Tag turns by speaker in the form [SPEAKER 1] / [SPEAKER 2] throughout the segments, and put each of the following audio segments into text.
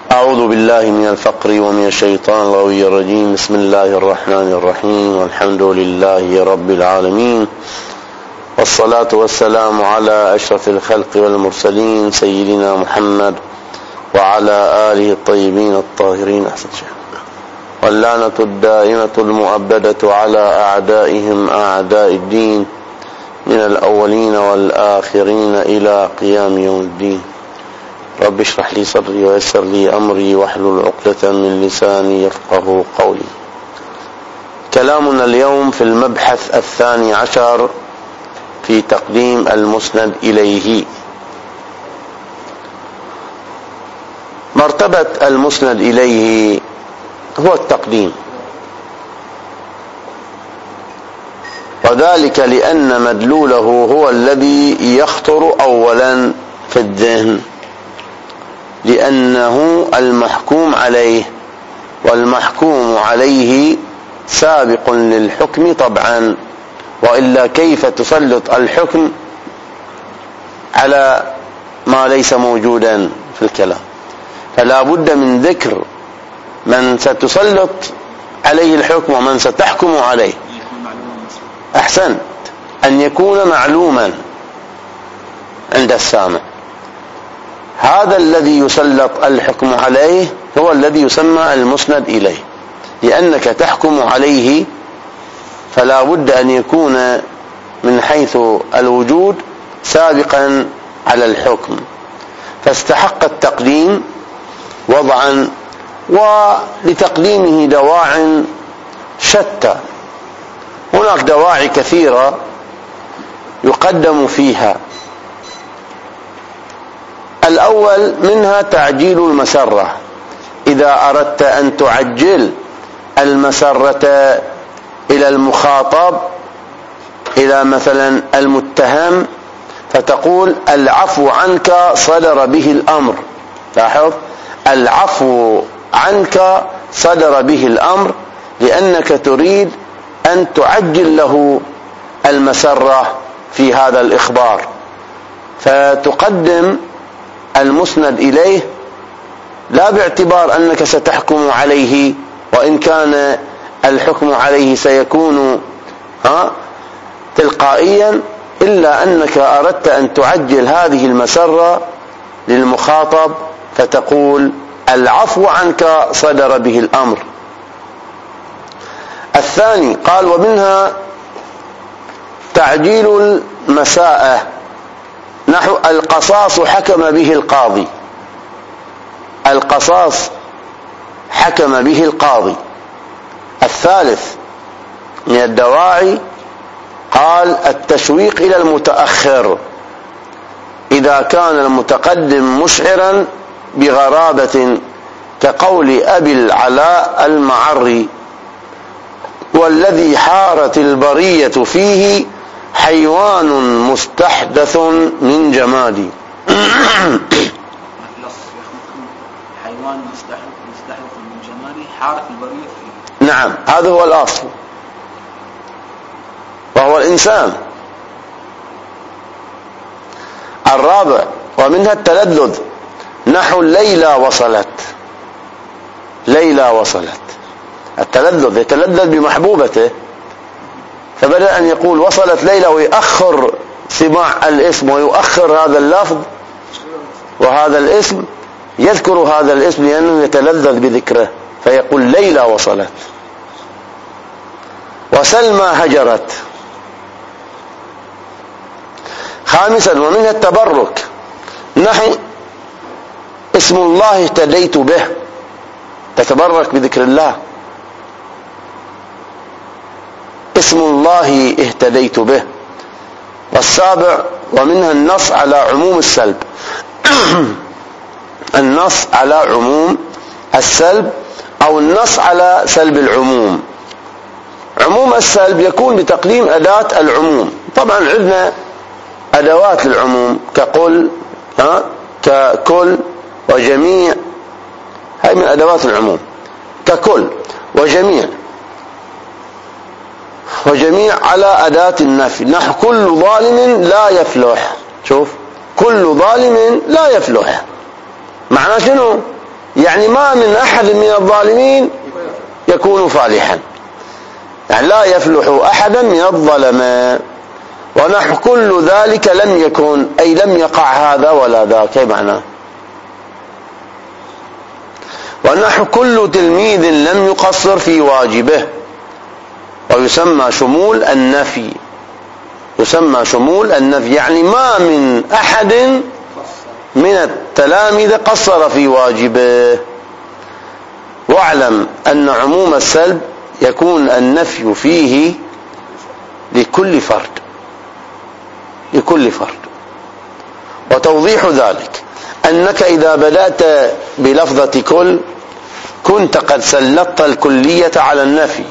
[SPEAKER 1] أعوذ بالله من الفقر ومن الشيطان اللغوي الرجيم. بسم الله الرحمن الرحيم، والحمد لله رب العالمين، والصلاة والسلام على أشرف الخلق والمرسلين سيدنا محمد وعلى آله الطيبين الطاهرين. أحسن شيء. واللعنة الدائمة المؤبدة على أعدائهم أعداء الدين من الأولين والآخرين إلى قيام يوم الدين. رب اشرح لي صدري ويسر لي أمري واحلل عقدة من لساني يفقه قولي. كلامنا اليوم في المبحث 12 في تقديم المسند إليه. مرتبة المسند إليه هو التقديم، وذلك لأن مدلوله هو الذي يخطر أولا في الذهن، لأنه المحكوم عليه، والمحكوم عليه سابق للحكم طبعا، وإلا كيف تسلط الحكم على ما ليس موجودا في الكلام؟ فلا بد من ذكر من ستسلط عليه الحكم ومن ستحكم عليه. أحسنت، أن يكون معلوما عند السامع. هذا الذي يسلط الحكم عليه هو الذي يسمى المسند إليه، لأنك تحكم عليه فلا بد أن يكون من حيث الوجود سابقا على الحكم، فاستحق التقديم وضعا، ولتقديمه دواع شتى. هناك دواعي كثيرة يقدم فيها. الأول منها تعجيل المسرة. إذا أردت أن تعجل المسرة إلى المخاطب، إلى مثلا المتهم، فتقول العفو عنك صدر به الأمر. لاحظ، العفو عنك صدر به الأمر، لأنك تريد أن تعجل له المسرة في هذا الإخبار، فتقدم المسند إليه لا باعتبار أنك ستحكم عليه، وإن كان الحكم عليه سيكون تلقائيا، إلا أنك أردت أن تعجل هذه المسرة للمخاطب، فتقول العفو عنك صدر به الأمر. الثاني قال ومنها تعجيل المساءة، نحو القصاص حكم به القاضي. القصاص حكم به القاضي. الثالث من الدواعي قال التشويق إلى المتأخر، إذا كان المتقدم مشعرا بغرابة، كقول أبي العلاء المعري والذي حارت البرية فيه حيوان مستحدث من جمادي.
[SPEAKER 2] حيوان مستحدث من جمادي حارت البرية فيه.
[SPEAKER 1] نعم، هذا هو الأصل، وهو الإنسان. الرابع ومنها التلذذ، نحو ليلى وصلت. ليلى وصلت، التلذذ يتلذذ بمحبوبته، فبدل أن يقول وصلت ليلى ويؤخر سماع الاسم ويؤخر هذا اللفظ وهذا الاسم، يذكر هذا الاسم لأنه يتلذذ بذكره، فيقول ليلى وصلت. وسلمى هجرت. خامسا ومنها التبرك، نحو اسم الله اهتديت به، تتبرك بذكر الله. اسم الله اهتديت به. والسابع ومنها النص على عموم السلب. النص على عموم السلب، أو النص على سلب العموم. عموم السلب يكون بتقديم أداة العموم. طبعا عندنا أدوات العموم كقل، ككل وجميع، هاي من أدوات العموم. ككل وجميع، وجميع على أداة النفي، نحو كل ظالم لا يفلح. شوف، كل ظالم لا يفلح، معناه شنو؟ يعني ما من أحد من الظالمين يكون فالحا، يعني لا يفلح أحدا من الظلماء. ونحو كل ذلك لم يكن، أي لم يقع هذا ولا ذاك، أي معناه. ونحو كل تلميذ لم يقصر في واجبه، ويسمى شمول النفي، يسمى شمول النفي، يعني ما من أحد من التلاميذ قصر في واجبه. واعلم أن عموم السلب يكون النفي فيه لكل فرد، لكل فرد. وتوضيح ذلك أنك إذا بدأت بلفظة كل كنت قد سلطت الكلية على النفي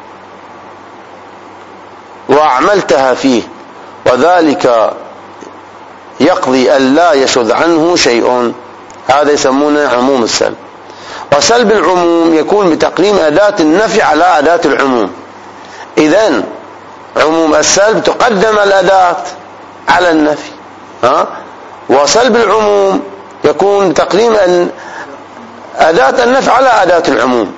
[SPEAKER 1] وأعملتها فيه، وذلك يقضي أن لا يشذ عنه شيء، هذا يسمونه عموم السلب. وسلب العموم يكون بتقديم أداة النفي على أداة العموم. إذن عموم السلب تقدم الأداة على النفي، وسلب العموم يكون تقديم أداة النفي على أداة العموم.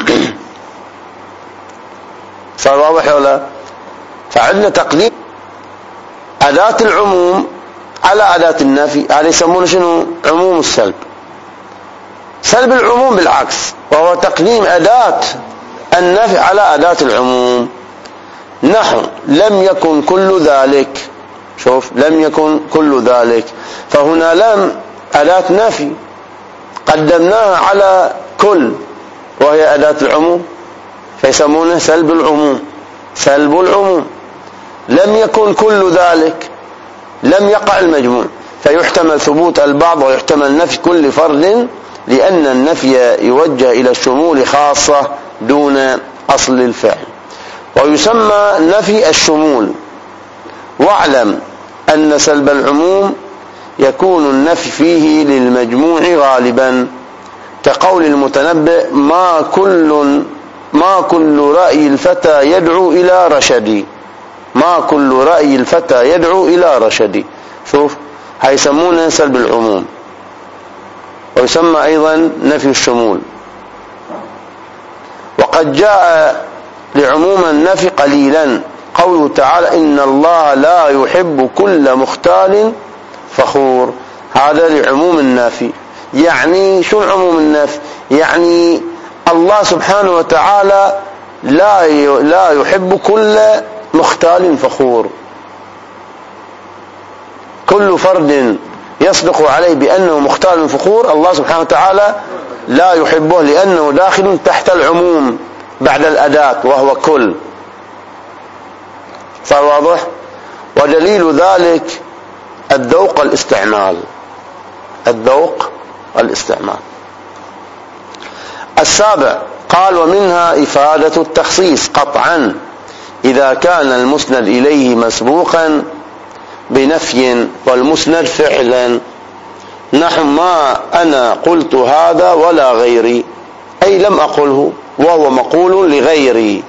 [SPEAKER 1] صار واضح ولا؟ فعندنا تقديم أداة العموم على أداة النفي، هذا يسمونه شنو؟ عموم السلب. سلب العموم بالعكس، وهو تقديم أداة النفي على أداة العموم. نحو لم يكن كل ذلك، شوف لم يكن كل ذلك، فهنا لم أداة نفي قدمناها على كل وهي أداة العموم، فيسمونه سلب العموم. سلب العموم لم يكن كل ذلك، لم يقع المجموع، فيحتمل ثبوت البعض ويحتمل نفي كل فرد، لأن النفي يوجه إلى الشمول خاصة دون أصل الفعل، ويسمى نفي الشمول. واعلم أن سلب العموم يكون النفي فيه للمجموع غالبا، كقول المتنبئ ما كل رأي الفتى يدعو إلى رشدي، ما كل رأي الفتى يدعو إلى رشدي. شوف هيسمونه سلب العموم، ويسمى أيضا نفي الشمول. وقد جاء لعموم النفي قليلا قوله تعالى إن الله لا يحب كل مختال فخور، هذا لعموم النافي. يعني شو عموم النفي؟ يعني الله سبحانه وتعالى لا يحب كل مختال فخور. كل فرد يصدق عليه بأنه مختال فخور الله سبحانه وتعالى لا يحبه، لأنه داخل تحت العموم بعد الأداة وهو كل. صار واضح؟ ودليل ذلك الذوق الاستعمال، الذوق الاستعمال. السابع قال ومنها إفادة التخصيص قطعا إذا كان المسند إليه مسبوقا بنفي والمسند فعلا، نحو ما أنا قلت هذا ولا غيري، أي لم أقله وهو مقول لغيري.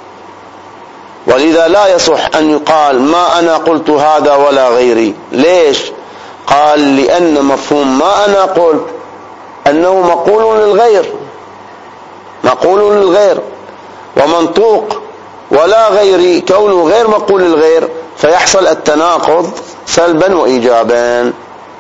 [SPEAKER 1] ولذا لا يصح أن يقال ما أنا قلت هذا ولا غيري. ليش؟ قال لأن مفهوم ما أنا قلت أنه مقول للغير، مقول للغير، ومنطوق ولا غيري كونه غير مقول للغير، فيحصل التناقض سلبا وإيجابا.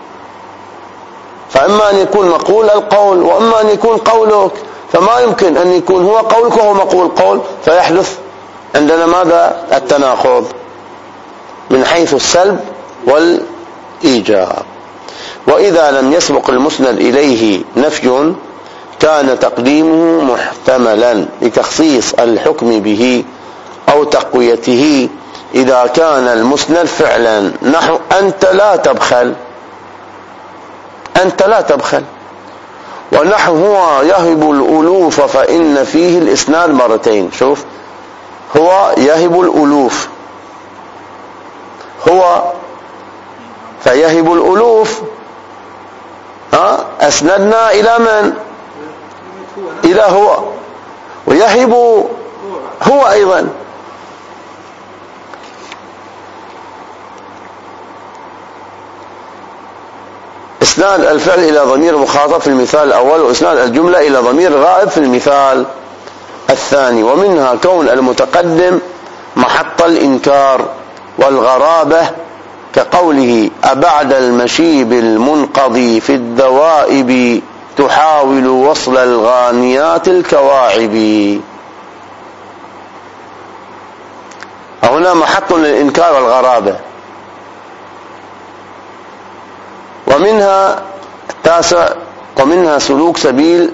[SPEAKER 1] فإما أن يكون مقول القول وإما أن يكون قولك، فما يمكن أن يكون هو قولك وهو مقول قول، فيحدث عندنا ماذا؟ التناقض من حيث السلب والإيجاب. وإذا لم يسبق المسند إليه نفي كان تقديمه محتملا لتخصيص الحكم به أو تقويته إذا كان المسند فعلا، نحو أنت لا تبخل، أنت لا تبخل. ونحو هو يهب الألوف فإن فيه الإسناد مرتين. شوف هو يهب الألوف، هو فيهب الألوف أسندنا إلى من؟ إلى هو، ويهب هو أيضا. إسناد الفعل إلى ضمير مخاطب في المثال الأول، وإسناد الجملة إلى ضمير غائب في المثال الثاني. ومنها كون المتقدم محط الإنكار والغرابة، كقوله أبعد المشيب المنقضي في الذوائب تحاول وصل الغانيات الكواعب. هنا محط للإنكار والغرابة. ومنها التاسع ومنها سلوك سبيل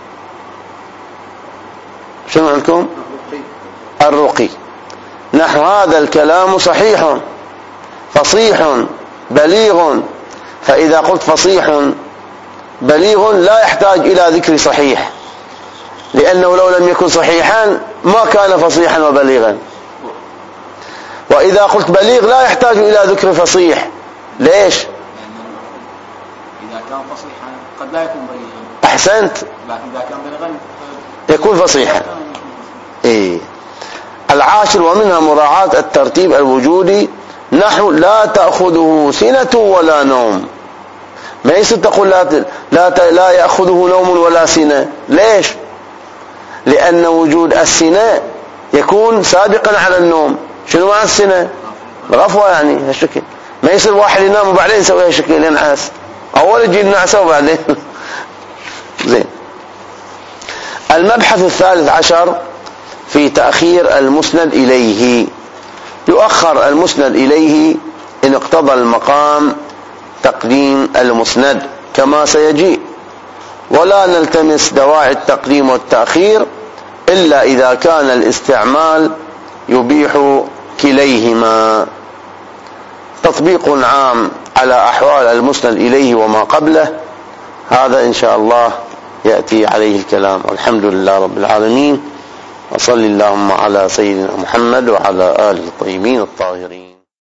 [SPEAKER 1] شنو عندكم؟ الرقي. نحو هذا الكلام صحيح فصيح بليغ، فإذا قلت فصيح بليغ لا يحتاج إلى ذكر صحيح، لأنه لو لم يكن صحيحا ما كان فصيحا وبليغا. وإذا قلت بليغ لا يحتاج إلى ذكر فصيح. ليش؟
[SPEAKER 2] إذا كان فصيحا قد لا يكون بليغا.
[SPEAKER 1] أحسنت.
[SPEAKER 2] لكن إذا كان بليغا
[SPEAKER 1] يكون فصيحا. إيه. العاشر ومنها مراعاة الترتيب الوجودي، نحو لا تأخذه سنة ولا نوم. ما يصير تقول لا يأخذه نوم ولا سنة. ليش؟ لأن وجود السنة يكون سابقا على النوم. شنو معنى السنة؟ غفوة يعني هالشكل. ما يصير واحد ينام وبعدين يسوي هالشكل ينعس، أول يجي النعسة وبعدين زين. المبحث الثالث عشر في تأخير المسند إليه. يؤخر المسند إليه إن اقتضى المقام تقديم المسند كما سيجيء، ولا نلتمس دواعي التقديم والتأخير إلا إذا كان الاستعمال يبيح كليهما. تطبيق عام على أحوال المسند إليه وما قبله، هذا إن شاء الله يأتي عليه الكلام. والحمد لله رب العالمين، وصل اللهم على سيدنا محمد وعلى آله الطيبين الطاهرين.